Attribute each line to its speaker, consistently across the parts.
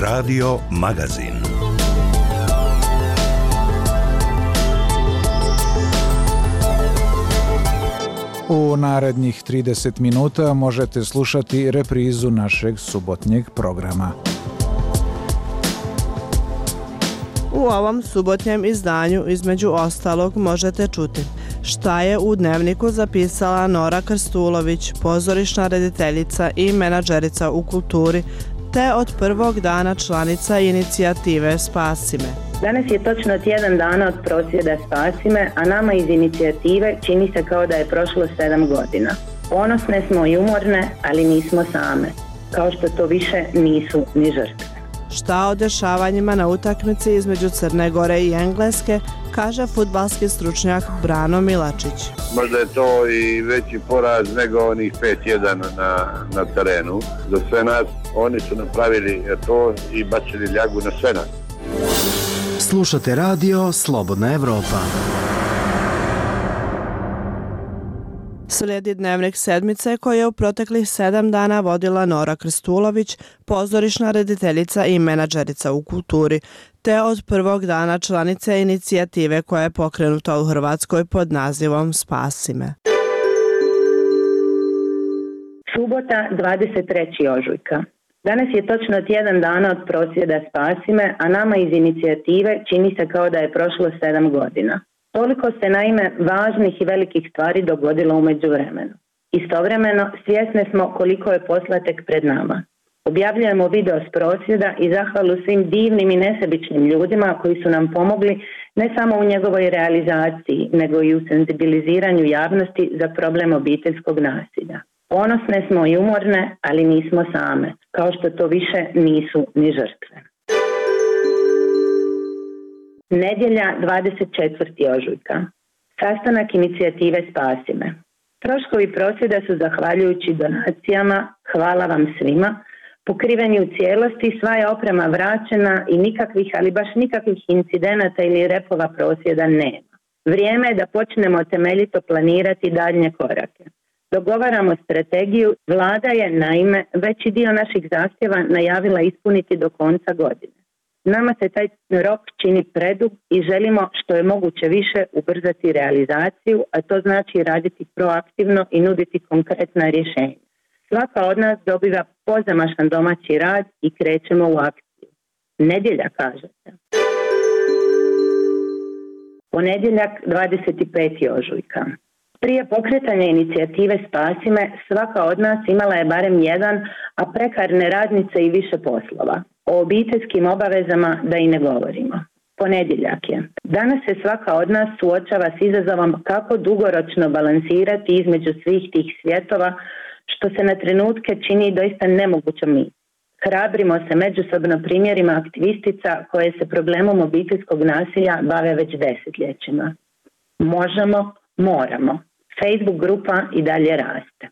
Speaker 1: Radio Magazin.
Speaker 2: U narednih 30 minuta možete slušati reprizu našeg subotnjeg programa.
Speaker 3: U ovom subotnjem izdanju između ostalog možete čuti šta je u Dnevniku zapisala Nora Krstulović, pozorišna rediteljica i menadžerica u kulturi, te od prvog dana članica inicijative Spasi me.
Speaker 4: Danas je točno tjedan dana od prosvjeda Spasi me, a nama iz inicijative čini se kao da je prošlo 7 godina. Ponosne smo i umorne, ali nismo same, kao što to više nisu ni žrtve.
Speaker 3: Šta o dešavanjima na utakmici između Crne Gore i Engleske kaže fudbalski stručnjak Brano Milačić.
Speaker 5: Možda je to i veći poraz nego onih 5-1 na terenu. Za sve nas oni su napravili to i bacili ljagu na sve nas.
Speaker 6: Slušate radio Slobodna Evropa.
Speaker 3: Slijedi Dnevnik sedmice koje je u proteklih 7 dana vodila Nora Krstulović, pozorišna rediteljica i menadžerica u kulturi, te od prvog dana članice inicijative koja je pokrenuta u Hrvatskoj pod nazivom Spasi me.
Speaker 4: Subota 23. ožujka. Danas je točno tjedan dana od prosvjeda Spasi me, a nama iz inicijative čini se kao da je prošlo 7 godina. Toliko se naime važnih i velikih stvari dogodilo u međuvremenu. Istovremeno svjesne smo koliko je posla tek pred nama. Objavljujemo video s prosvjeda i zahvalu svim divnim i nesebičnim ljudima koji su nam pomogli ne samo u njegovoj realizaciji, nego i u senzibiliziranju javnosti za problem obiteljskog nasilja. Ponosne smo i umorne, ali nismo same, kao što to više nisu ni žrtve. Nedjelja 24. ožujka. Sastanak inicijative Spasi me. Troškovi prosvjeda su zahvaljujući donacijama, hvala vam svima, pokriveni u cijelosti, sva je oprema vraćena i nikakvih, ali baš nikakvih incidenata ili repova prosvjeda nema. Vrijeme je da počnemo temeljito planirati daljnje korake. Dogovaramo strategiju, vlada je naime veći dio naših zahtjeva najavila ispuniti do konca godine. Nama se taj rok čini predug i želimo što je moguće više ubrzati realizaciju, a to znači raditi proaktivno i nuditi konkretna rješenja. Svaka od nas dobiva pozamašan domaći rad i krećemo u akciju. Nedjelja, kažete. Ponedjeljak 25. ožujka. Prije pokretanja inicijative Spasi me, svaka od nas imala je barem jedan, a prekarne radnice i više poslova. O obiteljskim obavezama da i ne govorimo. Ponedjeljak je. Danas se svaka od nas suočava s izazovom kako dugoročno balansirati između svih tih svjetova, što se na trenutke čini doista nemogućom misijom. Hrabrimo se međusobno primjerima aktivistica koje se problemom obiteljskog nasilja bave već desetljećima. Možemo, moramo. Facebook grupa i dalje raste.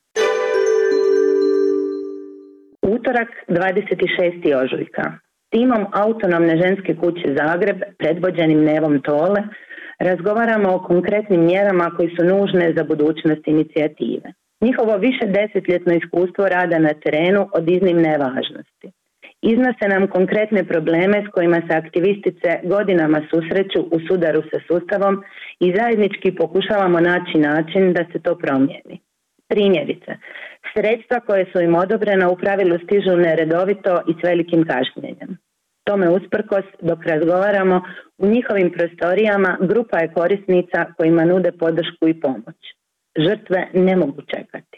Speaker 4: Utorak 26. ožujka. Timom Autonomne ženske kuće Zagreb, predvođenim Nevom Tole, razgovaramo o konkretnim mjerama koji su nužne za budućnost inicijative. Njihovo više desetljetno iskustvo rada na terenu od iznimne važnosti. Iznose nam konkretne probleme s kojima se aktivistice godinama susreću u sudaru sa sustavom i zajednički pokušavamo naći način da se to promijeni. Primjerice, sredstva koje su im odobrena u pravilu stižu neredovito i s velikim kašnjenjem. Tome usprkos, dok razgovaramo, u njihovim prostorijama grupa je korisnica kojima nude podršku i pomoć. Žrtve ne mogu čekati.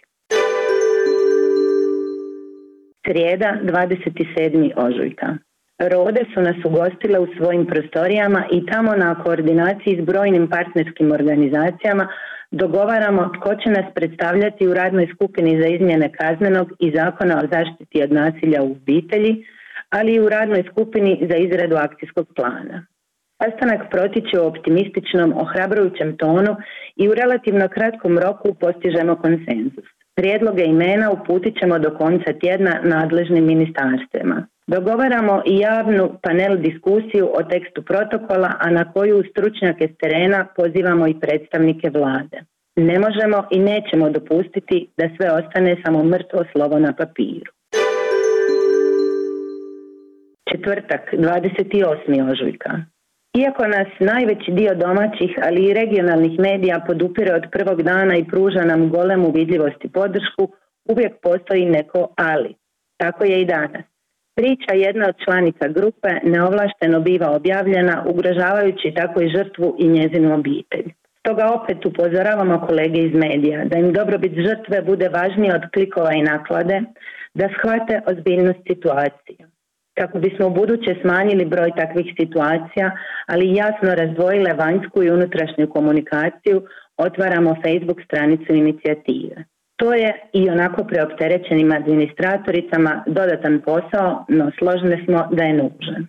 Speaker 4: Srijeda 27. ožujka. Rode su nas ugostile u svojim prostorijama i tamo na koordinaciji s brojnim partnerskim organizacijama dogovaramo tko će nas predstavljati u radnoj skupini za izmjene kaznenog i zakona o zaštiti od nasilja u obitelji, ali i u radnoj skupini za izradu akcijskog plana. Sastanak protiče u optimističnom, ohrabrujućem tonu i u relativno kratkom roku postižemo konsenzus. Prijedloge imena uputit ćemo do konca tjedna nadležnim ministarstvima. Dogovaramo i javnu panel diskusiju o tekstu protokola, a na koju stručnjake s terena pozivamo i predstavnike vlade. Ne možemo i nećemo dopustiti da sve ostane samo mrtvo slovo na papiru. četvrtak 28. ožujka. Iako nas najveći dio domaćih, ali i regionalnih medija podupire od prvog dana i pruža nam golemu vidljivost i podršku, uvijek postoji neko ali. Tako je i danas. Priča jedne od članica grupe neovlašteno biva objavljena, ugrožavajući tako i žrtvu i njezinu obitelj. Stoga opet upozoravamo kolege iz medija da im dobrobit žrtve bude važnije od klikova i naklade, da shvate ozbiljnost situacije. Kako bismo ubuduće smanjili broj takvih situacija, ali jasno razdvojile vanjsku i unutrašnju komunikaciju, otvaramo Facebook stranicu inicijative. To je i onako preopterećenim administratoricama dodatan posao, no složne smo da je nužan.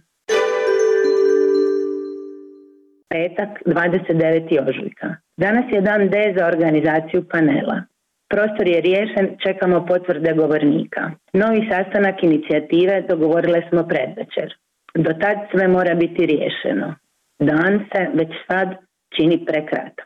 Speaker 4: Petak, 29. ožujka. Danas je dan D za organizaciju panela. Prostor je riješen, čekamo potvrde govornika. Novi sastanak inicijative dogovorile smo predvečer. Do tad sve mora biti riješeno. Dan se već sad čini prekratak.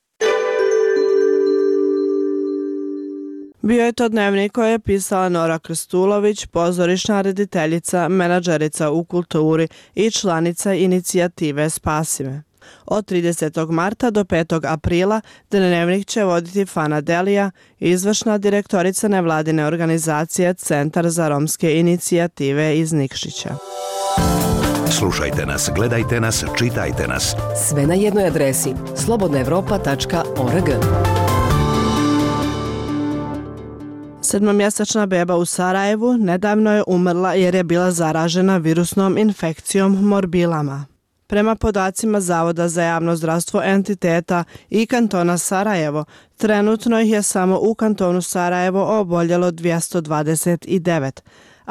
Speaker 3: Bio je to dnevnik koji je pisala Nora Krstulović, pozorišna rediteljica, menadžerica u kulturi i članica inicijative Spasi me. Od 30. marta do 5. aprila dnevnik će voditi Fana Delija, izvršna direktorica nevladine organizacije Centar za romske inicijative iz Nikšića.
Speaker 1: Slušajte nas, gledajte nas, čitajte nas.
Speaker 7: Sve na jednoj adresi slobodnaevropa.org.
Speaker 3: 7-mjesečna beba u Sarajevu nedavno je umrla jer je bila zaražena virusnom infekcijom morbilama. Prema podacima Zavoda za javno zdravstvo entiteta i kantona Sarajevo, trenutno ih je samo u kantonu Sarajevo oboljelo 229, a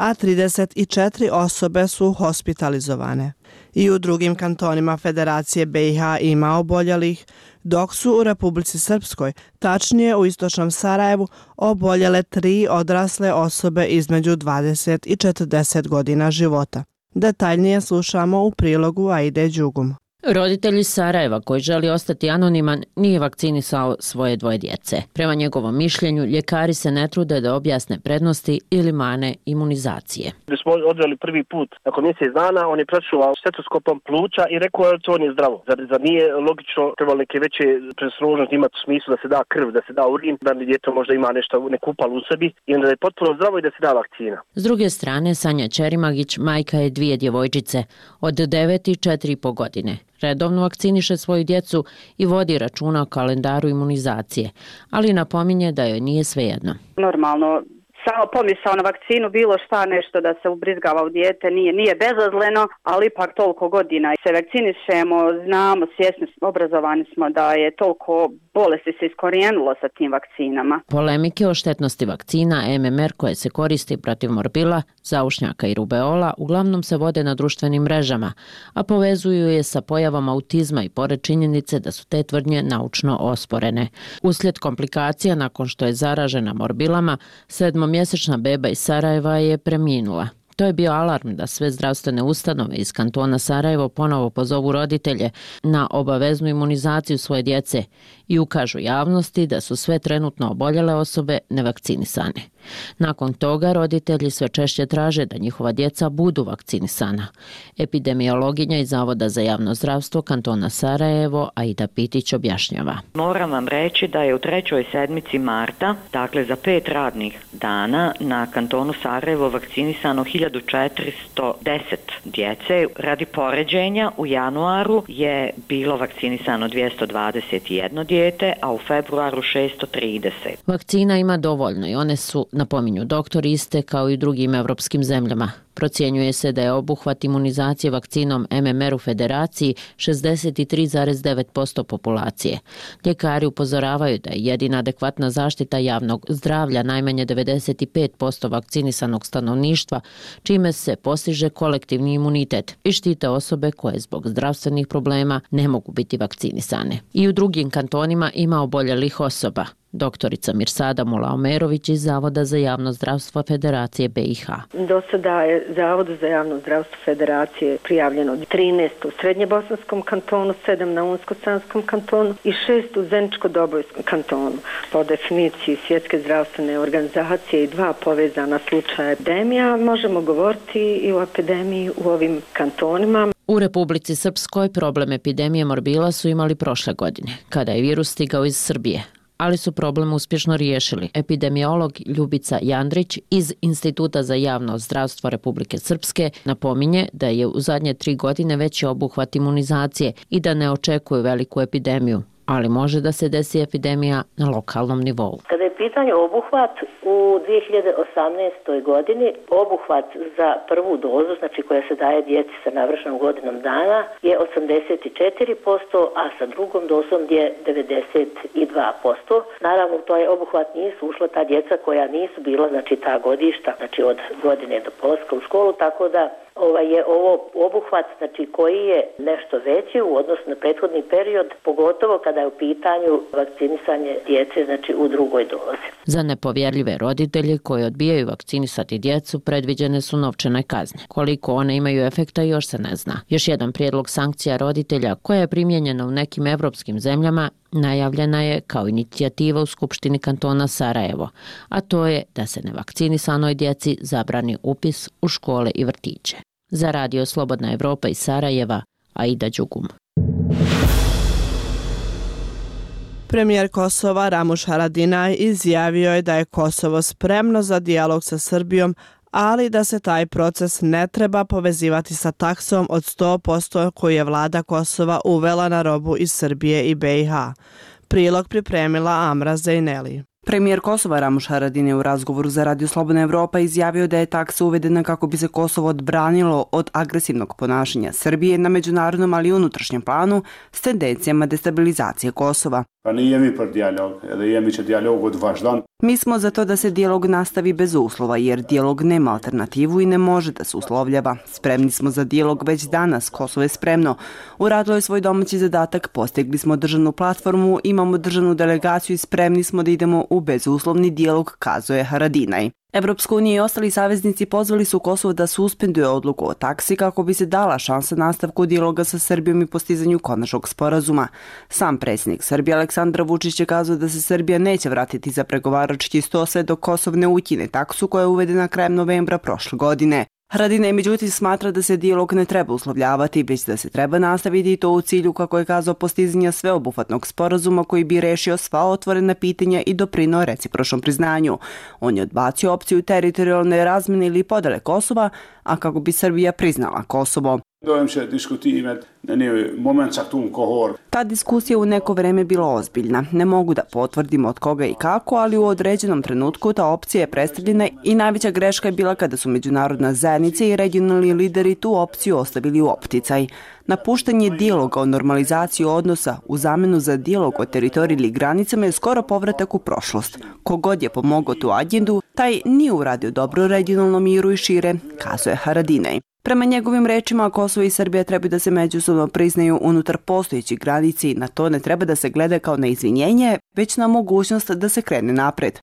Speaker 3: 34 osobe su hospitalizovane. I u drugim kantonima Federacije BiH ima oboljelih, dok su u Republici Srpskoj, tačnije u istočnom Sarajevu, oboljele 3 odrasle osobe između 20 i 40 godina života. Detaljnije slušamo u prilogu Aide Đugum.
Speaker 8: Roditelj iz Sarajeva koji želi ostati anoniman nije vakcinisao svoje 2 djece. Prema njegovom mišljenju, ljekari se ne trude da objasne prednosti ili mane imunizacije.
Speaker 9: Da smo odveli prvi put nakon mjesec dana, on je prečuvao stetoskopom pluća i rekao da to nije zdravo. Zar nije logično trebalo neke veće predostrožnosti imati u smislu da se da krv, da se da urin, da djeto možda ima nešto, neku upalu u sebi i onda je potpuno zdravo i da se da vakcina.
Speaker 8: S druge strane, Sanja Čerimagić, majka je 2 djevojčice od 9 i 4,5 godine. Redovno vakciniše svoju djecu i vodi računa o kalendaru imunizacije, ali napominje da joj nije svejedno.
Speaker 10: Normalno, samo pomisao na vakcinu, bilo šta nešto da se ubrizgava u dijete, nije bezazleno, ali ipak toliko godina se vakcinišemo, znamo, svjesni, obrazovani smo da je toliko bolesti se iskorijenilo sa tim vakcinama.
Speaker 8: Polemike o štetnosti vakcina MMR koje se koristi protiv morbila, zaušnjaka i rubeola uglavnom se vode na društvenim mrežama, a povezuju je sa pojavom autizma i pored činjenice da su te tvrdnje naučno osporene. Uslijed komplikacija nakon što je zaražena morbilama, 7-mjesečna beba iz Sarajeva je preminula. To je bio alarm da sve zdravstvene ustanove iz kantona Sarajevo ponovo pozovu roditelje na obaveznu imunizaciju svoje djece i ukažu javnosti da su sve trenutno oboljele osobe nevakcinisane. Nakon toga roditelji sve češće traže da njihova djeca budu vakcinisana. Epidemiologinja iz Zavoda za javno zdravstvo kantona Sarajevo Aida Pitić objašnjava.
Speaker 11: Moram vam reći da je u 3. sedmici marta, dakle za 5 radnih dana, na kantonu Sarajevo vakcinisano 1410 djece. Radi poređenja, u januaru je bilo vakcinisano 221 dijete, a u februaru 630.
Speaker 8: Vakcina ima dovoljno i one su, napominju doktori, iste kao i u drugim evropskim zemljama. Procjenjuje se da je obuhvat imunizacije vakcinom MMR u Federaciji 63,9% populacije. Ljekari upozoravaju da je jedina adekvatna zaštita javnog zdravlja najmanje 95% vakcinisanog stanovništva, čime se postiže kolektivni imunitet i štite osobe koje zbog zdravstvenih problema ne mogu biti vakcinisane. I u drugim kantonima ima oboljelih osoba. Doktorica Mirsada Mulaomerović iz Zavoda za javno zdravstvo Federacije BiH.
Speaker 12: Do sada je Zavodu za javno zdravstvo Federacije prijavljeno 13 u Srednjebosanskom kantonu, 7 na Unsko-Sanskom kantonu i 6 u Zeničko-Dobojskom kantonu. Po definiciji Svjetske zdravstvene organizacije i 2 povezana slučaja epidemija možemo govoriti i o epidemiji u ovim kantonima.
Speaker 8: U Republici Srpskoj problem epidemije morbila su imali prošle godine, kada je virus stigao iz Srbije, ali su problem uspješno riješili. Epidemiolog Ljubica Jandrić iz Instituta za javno zdravstvo Republike Srpske napominje da je u zadnje 3 godine veći obuhvat imunizacije i da ne očekuju veliku epidemiju, ali može da se desi epidemija na lokalnom nivou.
Speaker 13: Kada je pitanje obuhvat, u 2018. godini obuhvat za prvu dozu, znači koja se daje djeci sa navršenom godinom dana, je 84%, a sa drugom dozom je 92%. Naravno, u taj obuhvat nisu ušla ta djeca koja nisu bila, znači ta godišta, znači od godine do polaska u školu, tako da je ovo obuhvat, znači koji je nešto veći u odnosu na prethodni period, pogotovo kada je u pitanju vakcinisanje djece, znači u drugoj dozi.
Speaker 8: Za nepovjerljive roditelje koji odbijaju vakcinisati djecu predviđene su novčane kazne. Koliko one imaju efekta još se ne zna. Još jedan prijedlog sankcija roditelja koja je primijenjena u nekim evropskim zemljama najavljena je kao inicijativa u Skupštini kantona Sarajevo, a to je da se nevakcinisanoj djeci zabrani upis u škole i vrtiće. Za Radio Slobodna Evropa iz Sarajeva, Aida Đugum.
Speaker 3: Premijer Kosova Ramuš Haradinaj izjavio je da je Kosovo spremno za dijalog sa Srbijom, ali da se taj proces ne treba povezivati sa taksom od 100% koju je vlada Kosova uvela na robu iz Srbije i BiH. Prilog pripremila Amra Zejneli.
Speaker 14: Premijer Kosova Ramuš Haradinaj u razgovoru za Radio Slobodna Evropa izjavio da je taksa uvedena kako bi se Kosovo odbranilo od agresivnog ponašanja Srbije na međunarodnom, ali i unutrašnjem planu s tendencijama destabilizacije Kosova. Mi smo za to da se dijalog nastavi bez uslova, jer dijalog nema alternativu i ne može da se uslovljava. Spremni smo za dijalog već danas, Kosovo je spremno. Uradilo je svoj domaći zadatak, postigli smo državnu platformu, imamo državnu delegaciju i spremni smo da idemo u bezuslovni dijalog, kazuje Haradinaj. Evropska unija i ostali saveznici pozvali su Kosovo da suspenduje odluku o taksi kako bi se dala šansa nastavku dijaloga sa Srbijom i postizanju konačnog sporazuma. Sam predsjednik Srbije Aleksandar Vučić je kazao da se Srbija neće vratiti za pregovarački sto sve dok Kosovo ne ukine taksu koja je uvedena krajem novembra prošle godine. Haradinaj međutim smatra da se dijalog ne treba uslovljavati, već da se treba nastaviti i to u cilju, kako je kazao, postizanja sveobuhvatnog sporazuma koji bi rešio sva otvorena pitanja i doprinao recipročnom priznanju. On je odbacio opciju teritorijalne razmjene ili podele Kosova, a kako bi Srbija priznala Kosovo. Ta diskusija u neko vreme bila ozbiljna. Ne mogu da potvrdim od koga i kako, ali u određenom trenutku ta opcija je predstavljena i najveća greška je bila kada su međunarodna zajednica i regionalni lideri tu opciju ostavili u opticaj. Napuštanje dijaloga o normalizaciji odnosa u zamenu za dijalog o teritoriji ili granicama je skoro povratak u prošlost. Kogod je pomogao tu agendu, taj nije uradio dobro regionalnom miru i šire, kazuje Haradinaj. Prema njegovim rečima, Kosovo i Srbija treba da se međusobno priznaju unutar postojećih granici i na to ne treba da se gleda kao na izvinjenje, već na mogućnost da se krene napred.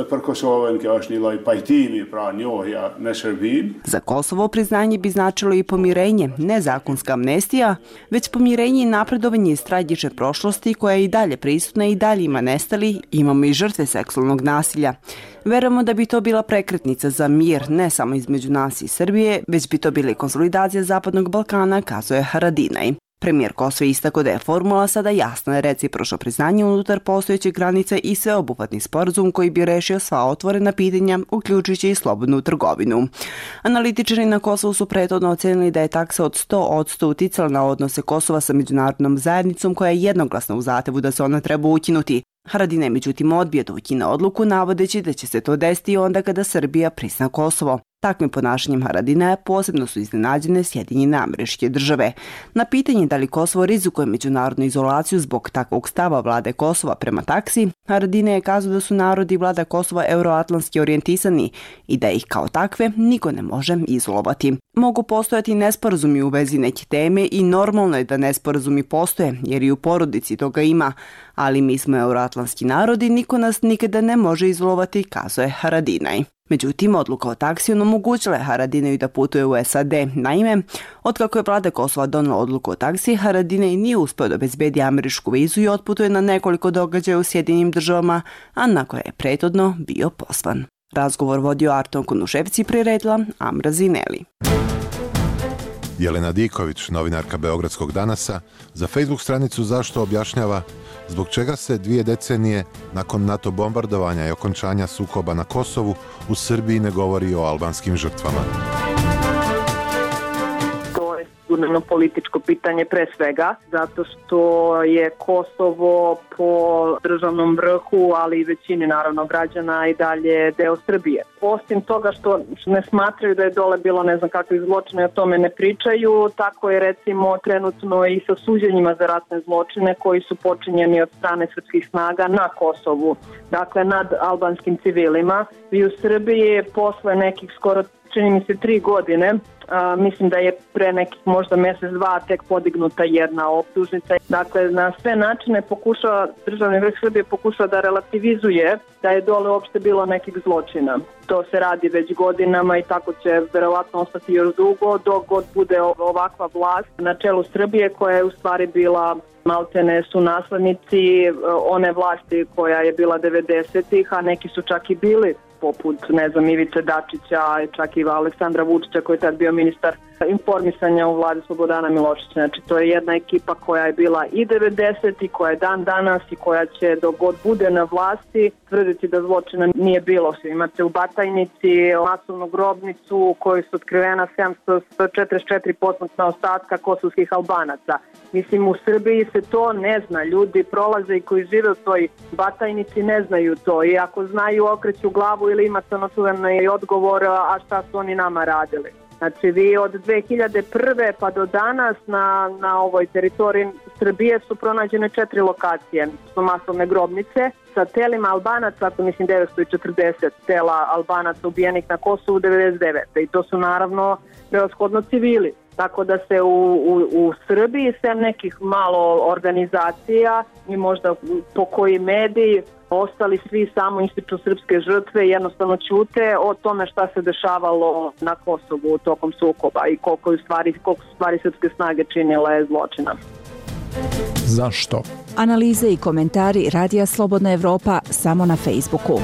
Speaker 14: Za Kosovo priznanje bi značilo i pomirenje, ne zakonska amnestija, već pomirenje i napredovanje iz tragične prošlosti koja je i dalje prisutna i dalje ima nestali, imamo i žrtve seksualnog nasilja. Verujemo da bi to bila prekretnica za mir, ne samo između nas i Srbije, već bi to bila i konsolidacija Zapadnog Balkana, kazuje Haradinaj. Premijer Kosova istakao da je formula sada jasna, recipročno priznanje unutar postojećih granica i sveobuhvatni sporazum koji bi rešio sva otvorena pitanja, uključujući i slobodnu trgovinu. Analitičari na Kosovu su prethodno ocenili da je taksa od 100% uticala na odnose Kosova sa međunarodnom zajednicom koja je jednoglasna u zahtevu da se ona treba ukinuti. Haradinaj međutim odbija da ukine odluku, navodeći da će se to desiti onda kada Srbija prizna Kosovo. Takvim ponašanjem Haradinaja posebno su iznenađene Sjedinjene Američke Države. Na pitanje da li Kosovo rizikuje međunarodnu izolaciju zbog takvog stava vlade Kosova prema taksi, Haradinaj je kazao da su narodi i vlada Kosova euroatlantski orijentisani i da ih kao takve niko ne može izolovati. Mogu postojati nesporazumi u vezi neke teme i normalno je da nesporazumi postoje, jer i u porodici toga ima, ali mi smo euroatlantski narodi, niko nas nikada ne može izolovati, kazao je Haradinaj. Međutim, odluka o taksi omogućila je Haradinaju da putuje u SAD. Naime, otkako je vlada Kosova donela odluku o taksi, Haradinaj nije uspeo da obezbedi američku vizu i otputuje na nekoliko događaja u Sjedinjenim Državama, a na koje je prethodno bio pozvan. Razgovor vodio Arton Konuševci, priredila Amra Zineli.
Speaker 15: Jelena Diković, novinarka Beogradskog Danasa, za Facebook stranicu Zašto objašnjava zbog čega se 2 decenije nakon NATO bombardovanja i okončanja sukoba na Kosovu u Srbiji ne govori o albanskim žrtvama.
Speaker 16: Sigurno političko pitanje pre svega, zato što je Kosovo po državnom vrhu, ali i većini naravno građana i dalje deo Srbije. Osim toga što ne smatraju da je dole bilo ne znam kakvih zločina, o tome ne pričaju, tako je recimo trenutno i sa suđenjima za ratne zločine koji su počinjeni od strane srpskih snaga na Kosovu, dakle nad albanskim civilima. I u Srbiji posle nekih skoro čini mi se 3 godine, mislim da je pre nekih možda mjesec, 2 tek podignuta jedna optužnica. Dakle, na sve načine državni vrh Srbije pokušava da relativizuje da je dole uopšte bilo nekih zločina. To se radi već godinama i tako će verovatno ostati još dugo dok god bude ovakva vlast na čelu Srbije koja je u stvari bila maltene su naslednici one vlasti koja je bila 90-ih, a neki su čak i bili poput, Ivice Dačića, čak i Aleksandra Vučića koji je tad bio ministar informisanja u vladi Slobodana Miloševića. Znači, to je jedna ekipa koja je bila i 90 i koja je dan danas i koja će dok god bude na vlasti tvrditi da zločina nije bilo. Imate u Batajnici masovnu grobnicu u kojoj su otkrivena 744 posmrtna ostatka kosovskih Albanaca. Mislim, u Srbiji se to ne zna. Ljudi prolaze i koji žive u toj Batajnici ne znaju to i ako znaju okreću glavu ili imate ono čuveni odgovor a šta su oni nama radili. Znači, vi od 2001. pa do danas na ovoj teritoriji Srbije su pronađene 4 lokacije. Su masovne grobnice sa telima Albanaca, ako mislim 940 tela Albanaca ubijenih na Kosovu 99. I to su naravno prevashodno civili. Tako da se u Srbiji sem nekih malo organizacija i možda po koji mediji ostali svi samo ističu srpske žrtve i jednostavno ćute o tome šta se dešavalo na Kosovu tokom sukoba i koliko su stvari srpske snage činile zločina.
Speaker 17: Zašto? Analize i komentari Radija Slobodna Evropa samo na Facebooku.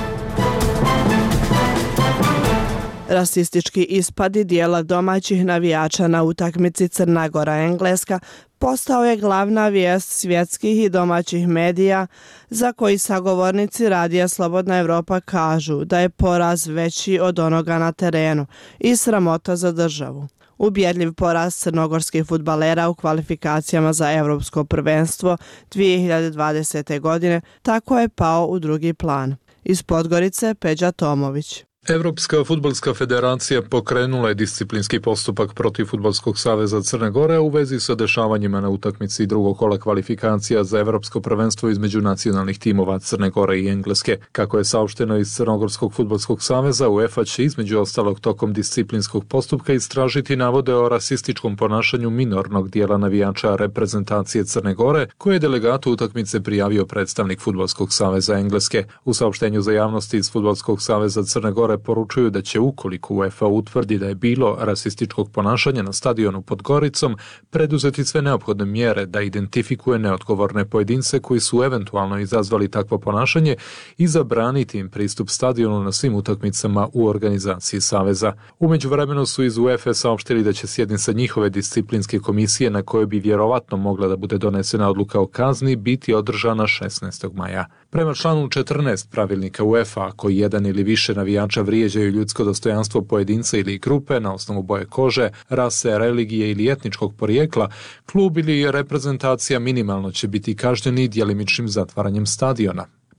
Speaker 3: Rasistički ispadi dijela domaćih navijača na utakmici Crna Gora-Engleska postao je glavna vijest svjetskih i domaćih medija za koji sagovornici Radija Slobodna Evropa kažu da je poraz veći od onoga na terenu i sramota za državu. Ubjedljiv poraz crnogorskih fudbalera u kvalifikacijama za Evropsko prvenstvo 2020. godine tako je pao u drugi plan. Iz Podgorice Peđa Tomović.
Speaker 18: Evropska fudbalska federacija pokrenula je disciplinski postupak protiv Fudbalskog saveza Crne Gore u vezi sa dešavanjima na utakmici drugog kola kvalifikacija za Evropsko prvenstvo između nacionalnih timova Crne Gore i Engleske. Kako je saopšteno iz Crnogorskog fudbalskog saveza, UEFA će između ostalog tokom disciplinskog postupka istražiti navode o rasističkom ponašanju minornog dijela navijača reprezentacije Crne Gore, koje je delegatu utakmice prijavio predstavnik Fudbalskog saveza Engleske. U saopštenju za javnosti iz Fudbalskog saveza Crne Gore poručuju da će ukoliko UEFA utvrdi da je bilo rasističkog ponašanja na stadionu pod Goricom, preduzeti sve neophodne mjere da identifikuje neodgovorne pojedince koji su eventualno izazvali takvo ponašanje i zabraniti im pristup stadionu na svim utakmicama u organizaciji saveza. U međuvremenu su iz UEFA saopštili da će sjednica njihove disciplinske komisije na kojoj bi vjerovatno mogla da bude donesena odluka o kazni biti održana 16. maja. Prema članu 14 pravilnika UEFA, ako jedan ili više navijača vrijeđaju ljudsko dostojanstvo pojedinca ili grupe na osnovu boje kože, rase, religije ili etničkog porijekla, klub ili reprezentacija minimalno će biti kažnjeni djelimičnim zatvaranjem stadiona.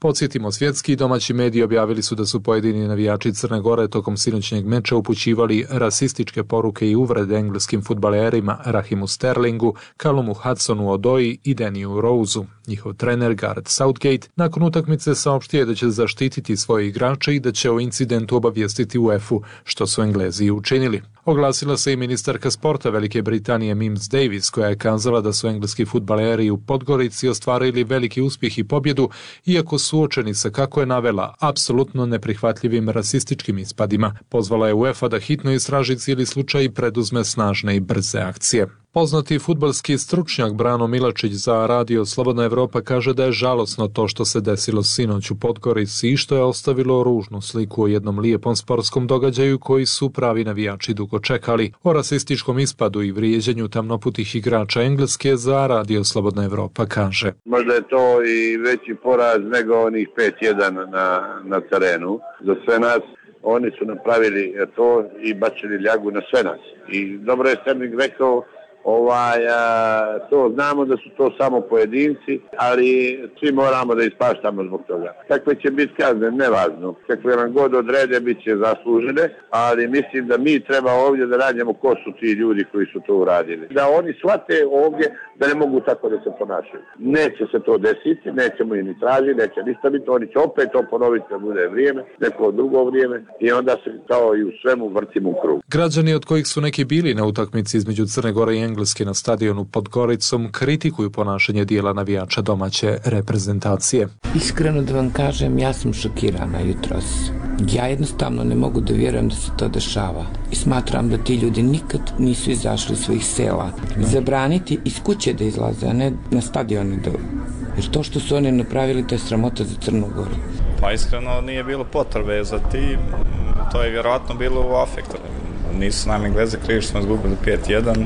Speaker 18: Podsjetimo, svjetski i domaći mediji objavili su da su pojedini navijači Crne Gore tokom sinoćnjeg meča upućivali rasističke poruke i uvrede engleskim fudbalerima Rahimu Sterlingu, Calumu Hudsonu-Odoi i Danny Roseu. Njihov trener Gareth Southgate nakon utakmice saopštio je da će zaštititi svoje igrače i da će o incidentu obavijestiti UEFA, što su Englezi i učinili. Oglasila se i ministarka sporta Velike Britanije Mims Davis, koja je kazala da su engleski fudbaleri u Podgorici ostvarili veliki uspjeh i pobjedu, iako suočeni sa, kako je navela, apsolutno neprihvatljivim rasističkim ispadima. Pozvala je UEFA da hitno istraži cijeli slučaj i preduzme snažne i brze akcije. Poznati fudbalski stručnjak Brano Milačić za radio Slobodna Evropa kaže da je žalosno to što se desilo sinoć u Podgorici i što je ostavilo ružnu sliku o jednom lijepom sportskom događaju koji su pravi navijači dugo čekali. O rasističkom ispadu i vrijeđanju tamnoputih igrača Engleske za radio Slobodna Evropa kaže:
Speaker 5: Možda je to i veći poraz nego onih 5-1 na terenu. Za sve nas oni su napravili to i bačili ljagu na sve nas. I dobro je Sterling rekao, to znamo da su to samo pojedinci, ali svi moramo da ispaštamo zbog toga. Kakve će biti kazne, nevažno. Kakve nam god odrede, bit će zaslužene, ali mislim da mi treba ovdje da radimo ko su ti ljudi koji su to uradili. Da oni shvate ovdje da ne mogu tako da se ponašaju. Neće se to desiti, nećemo i ni tražiti, neće ništa biti, oni će opet to ponoviti da bude vrijeme, neko drugo vrijeme i onda se kao i u svemu vrtimo u krug.
Speaker 18: Građani, od kojih su neki bili na utakmici između Crne Gore i Engleske na stadionu pod Goricom, kritikuju ponašanje dijela navijača domaće reprezentacije.
Speaker 19: Iskreno da vam kažem, ja sam šokirana jutros. Ja jednostavno ne mogu da vjerujem da se to dešava i smatram da ti ljudi nikad nisu izašli iz svojih sela. Zabraniti iz kuće da izlaze, a ne na stadione da... Jer to što su oni napravili, to je sramota za Crnu Goru.
Speaker 20: Pa iskreno nije bilo potrebe za tim, to je vjerojatno bilo u afektu. Nisu nam Engleze krivi što smo izgubili 5-1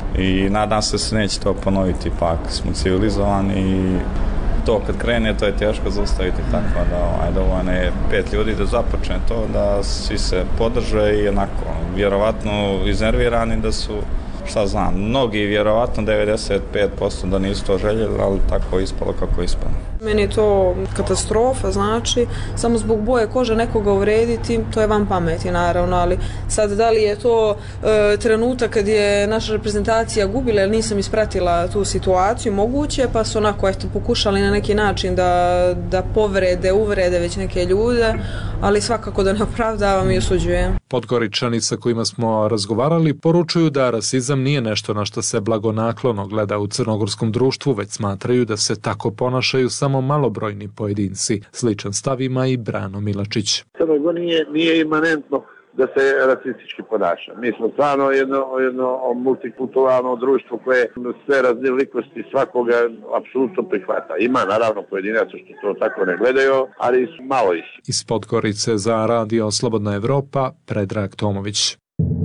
Speaker 20: i nadam se da se neće to ponoviti, pak smo civilizovani i to kad krene to je teško zaustaviti, tako da dovoljno je 5 ljudi da započne to, da svi se podrže i onako vjerovatno iznervirani da su, šta znam, mnogi vjerovatno 95% da nisu to željeli, ali tako je ispalo kako je ispalo.
Speaker 21: Meni je to katastrofa, znači, samo zbog boje kože nekoga uvrediti, to je van pameti naravno, ali sad da li je to trenutak kad je naša reprezentacija gubila ili nisam ispratila tu situaciju, moguće, pa su onako pokušali na neki način da povrede, uvrede već neke ljude, ali svakako da ne opravdavam i osuđujem.
Speaker 18: Podgoričani sa kojima smo razgovarali poručuju da rasizam nije nešto na što se blagonaklono gleda u crnogorskom društvu, već smatraju da se tako ponašaju samo malobrojni pojedinci. Sličan stav ima i Brano Milačić.
Speaker 5: Crnoj Gori nije imanentno da se rasistički ponaša. Mi smo stvarno jedno multikulturalno društvo koje sve raznolikosti svakoga apsolutno prihvata. Ima naravno pojedinaca što to tako ne gledaju, ali malo ih.
Speaker 18: Iz Podgorice za radio Slobodna Evropa, Predrag Tomović.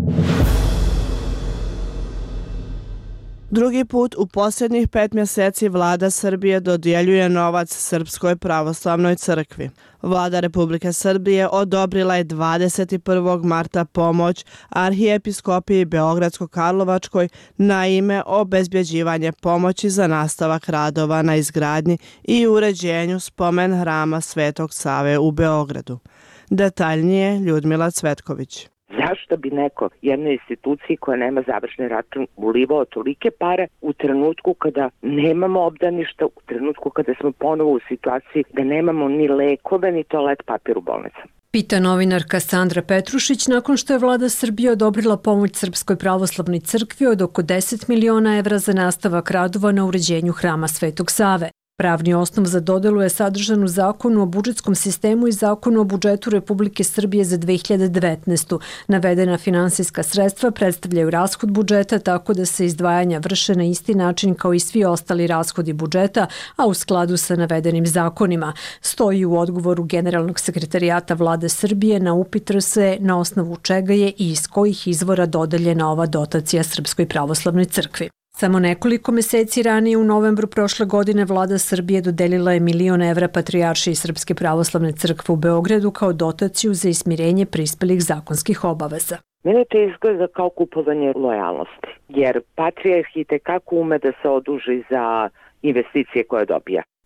Speaker 3: Drugi put u posljednjih 5 mjeseci vlada Srbije dodjeljuje novac Srpskoj pravoslavnoj crkvi. Vlada Republike Srbije odobrila je 21. marta pomoć Arhijepiskopiji Beogradsko-Karlovačkoj na ime obezbjeđivanje pomoći za nastavak radova na izgradnji i uređenju spomen hrama Svetog Save u Beogradu. Detaljnije Ljudmila Cvetković.
Speaker 22: Zašto bi neko jednoj instituciji koja nema završni račun ulivao tolike pare u trenutku kada nemamo obdaništa, u trenutku kada smo ponovo u situaciji da nemamo ni lekove ni toalet papir u bolnicama?
Speaker 23: Pita novinarka Sandra Petrušić nakon što je vlada Srbije odobrila pomoć Srpskoj pravoslavnoj crkvi od oko 10 miliona evra za nastavak radova na uređenju hrama Svetog Save. Pravni osnov za dodelu je sadržan u Zakonu o budžetskom sistemu i Zakonu o budžetu Republike Srbije za 2019. Navedena finansijska sredstva predstavljaju rashod budžeta tako da se izdvajanja vrše na isti način kao i svi ostali rashodi budžeta, a u skladu sa navedenim zakonima. Stoji u odgovoru Generalnog sekretarijata vlade Srbije na upit RSE na osnovu čega je i iz kojih izvora dodeljena ova dotacija Srpskoj pravoslavnoj crkvi. Samo nekoliko meseci ranije u novembru prošle godine vlada Srbije dodelila je 1 milion evra Patrijaršiji Srpske pravoslavne crkve u Beogradu kao dotaciju za ismirenje prispelih zakonskih obaveza.
Speaker 22: Mene to izgleda kao kupovanje lojalnosti, jer Patrijarh i tekako ume da se oduži za investicije koje dobija.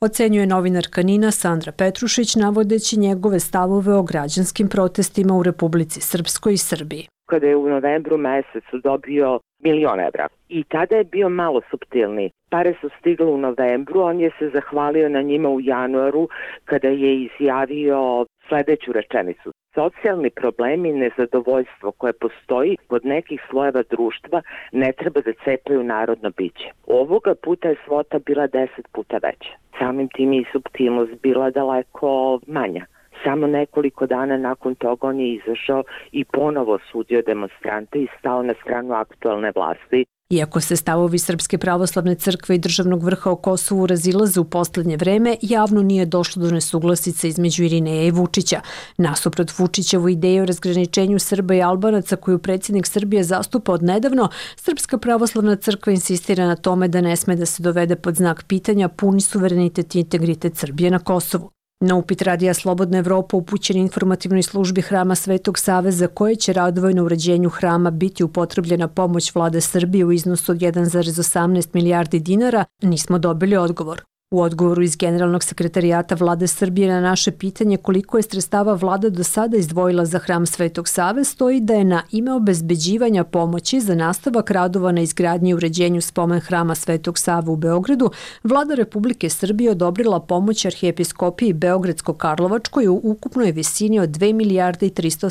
Speaker 23: ocenjuje novinarka NIN-a Sandra Petrušić navodeći njegove stavove o građanskim protestima u Republici Srpskoj i Srbiji.
Speaker 22: Kada je u novembru mesecu dobio 1.000.000 evra i tada je bio malo suptilni. Pare su stigle u novembru, on je se zahvalio na njima u januaru kada je izjavio sledeću rečenicu. Socijalni problemi i nezadovoljstvo koje postoji kod nekih slojeva društva ne treba da cepaju narodno biće. Ovoga puta je svota bila 10 puta veća. Samim tim i suptilnost bila daleko manja. Samo nekoliko dana nakon toga on je izašao i ponovo osudio demonstrante i stao na stranu aktualne vlasti.
Speaker 23: Iako se stavovi Srpske pravoslavne crkve i državnog vrha o Kosovu razilaze u poslednje vreme, javno nije došlo do nesuglasice između Irineja i Vučića. Nasuprot Vučićevu ideju o razgraničenju Srba i Albanaca koju predsjednik Srbije zastupa od nedavno, Srpska pravoslavna crkva insistira na tome da ne sme da se dovede pod znak pitanja puni suverenitet i integritet Srbije na Kosovu. Na upit Radija Slobodna Evropa upućen informativnoj službi Hrama Svetog Save za koje će radovoj na uređenju hrama biti upotrebljena pomoć vlade Srbije u iznosu od 1,18 milijardi dinara, nismo dobili odgovor. U odgovoru iz Generalnog sekretarijata vlade Srbije na naše pitanje koliko je sredstava vlada do sada izdvojila za Hram Svetog Save stoji da je na ime obezbeđivanja pomoći za nastavak radova na izgradnji i uređenju spomen Hrama Svetog Save u Beogradu, vlada Republike Srbije odobrila pomoć arhijepiskopiji Beogradsko-Karlovačkoj u ukupnoj visini od 2 milijarde i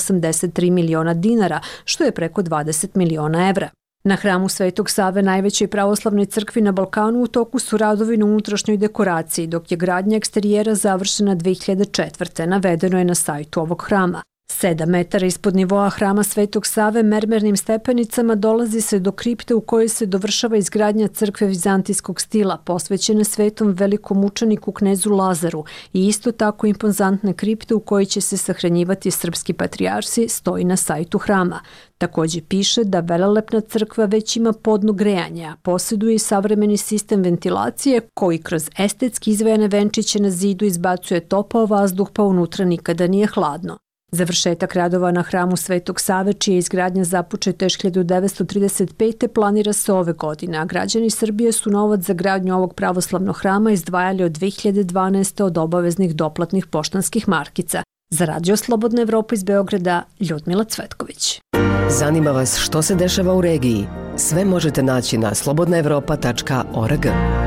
Speaker 23: 383 miliona dinara, što je preko 20 miliona evra. Na Hramu Svetog Save, najvećoj pravoslavnoj crkvi na Balkanu, u toku su radovi na unutrašnjoj dekoraciji, dok je gradnja eksterijera završena 2004. navedeno je na sajtu ovog hrama. 7 metara ispod nivoa Hrama Svetog Save mermernim stepenicama dolazi se do kripte u kojoj se dovršava izgradnja crkve vizantijskog stila, posvećene svetom velikom učeniku knezu Lazaru i isto tako impozantne kripte u kojoj će se sahranjivati srpski patrijarsi stoji na sajtu hrama. Takođe piše da velelepna crkva već ima podno grejanje, a posjeduje i savremeni sistem ventilacije koji kroz estetski izvejane venčiće na zidu izbacuje topao vazduh pa unutra nikada nije hladno. Završetak radova na Hramu Svetog Save, čija je izgradnja započeta još 1935. planira se ove godine, a građani Srbije su novac za gradnju ovog pravoslavnog hrama izdvajali od 2012. od obaveznih doplatnih poštanskih markica. Za Radio Slobodna Evropa iz Beograda, Ljudmila Cvetković.
Speaker 7: Zanima vas što se dešava u regiji? Sve možete naći na slobodnaevropa.org.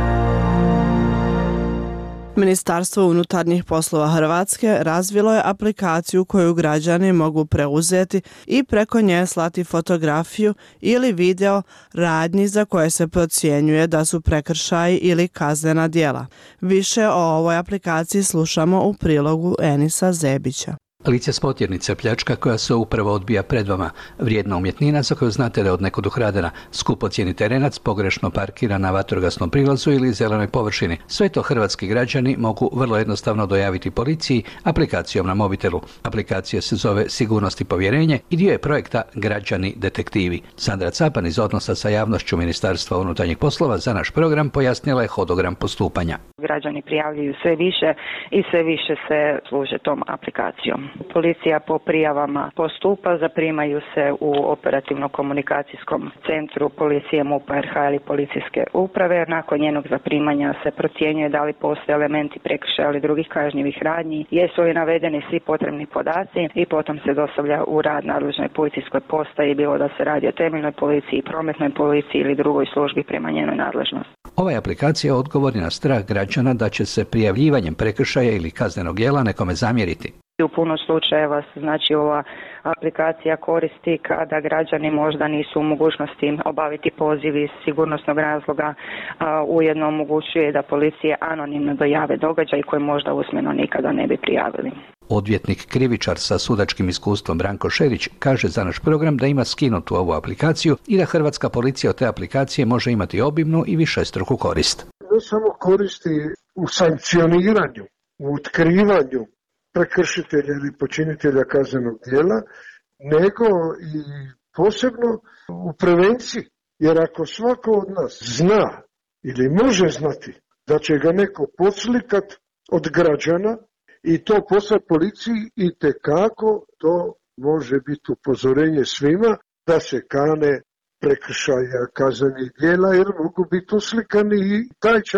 Speaker 3: Ministarstvo unutarnjih poslova Hrvatske razvilo je aplikaciju koju građani mogu preuzeti i preko nje slati fotografiju ili video radnji za koje se procjenjuje da su prekršaji ili kaznena djela. Više o ovoj aplikaciji slušamo u prilogu Enisa Zebića.
Speaker 2: Lice spotirnice, pljačka koja se upravo odbija pred vama, vrijedna umjetnina za koju znate da je od nekud ukradena, skupocjeni terenac, pogrešno parkira na vatrogasnom prilazu ili zelenoj površini. Sve to hrvatski građani mogu vrlo jednostavno dojaviti policiji aplikacijom na mobitelu. Aplikacija se zove Sigurnost i povjerenje i dio je projekta Građani detektivi. Sandra Capan iz odnosa sa javnošću Ministarstva unutarnjih poslova za naš program pojasnila je hodogram postupanja.
Speaker 4: Građani prijavljuju sve više i sve više se služe tom aplikacijom. Policija po prijavama postupa, zaprimaju se u operativno-komunikacijskom centru policije MUP RH ili policijske uprave. Nakon njenog zaprimanja se procjenjuje da li postoje elementi prekršaja ili drugih kažnjivih radnji, jesu li navedeni svi potrebni podaci i potom se dostavlja u rad nadležnoj policijskoj postaji, bilo da se radi o temeljnoj policiji, prometnoj policiji ili drugoj službi prema njenoj nadležnosti.
Speaker 2: Ova je aplikacija odgovor na strah građana da će se prijavljivanjem prekršaja ili kaznenog djela nekome zamjeriti.
Speaker 4: U puno slučajeva se ova aplikacija koristi kada građani možda nisu u mogućnosti obaviti poziv iz sigurnosnog razloga, a ujedno omogućuje da policije anonimno dojave događaj koji možda usmeno nikada ne bi prijavili.
Speaker 2: Odvjetnik krivičar sa sudačkim iskustvom Branko Šerić kaže za naš program da ima skinutu ovu aplikaciju i da hrvatska policija od te aplikacije može imati obimnu i višestruku korist.
Speaker 6: Ne samo koristi u sankcioniranju, u otkrivanju prekršitelja ili počinitelja kaznenog djela, nego i posebno u prevenciji. Jer ako svako od nas zna ili može znati da će ga neko podslikat od građana i to poslati policiji, itekako to može biti upozorenje svima da se kane prekršaja kaznenih djela, jer mogu biti uslikani i taj čas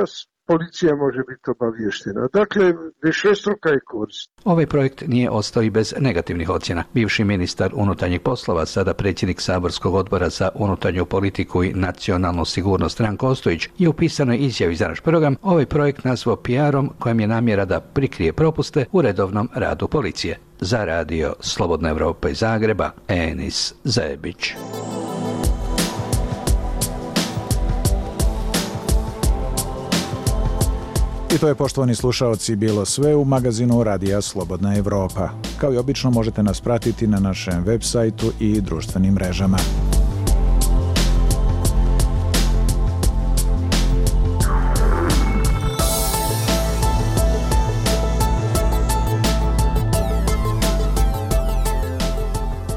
Speaker 6: policija može biti obavještena. Dakle, višestruka je korist.
Speaker 2: Ovaj projekt nije ostao i bez negativnih ocjena. Bivši ministar unutarnjih poslova, sada predsjednik Saborskog odbora za unutarnju politiku i nacionalnu sigurnost Ranko Ostojić, je u pisanoj izjavi za naš program ovaj projekt nazvao PR-om kojem je namjera da prikrije propuste u redovnom radu policije. Za radio Slobodna Evropa iz Zagreba, Enis Zebić.
Speaker 1: I to je, poštovani slušaoci, bilo sve u magazinu Radija Slobodna Evropa. Kao i obično možete nas pratiti na našem web sajtu i društvenim mrežama.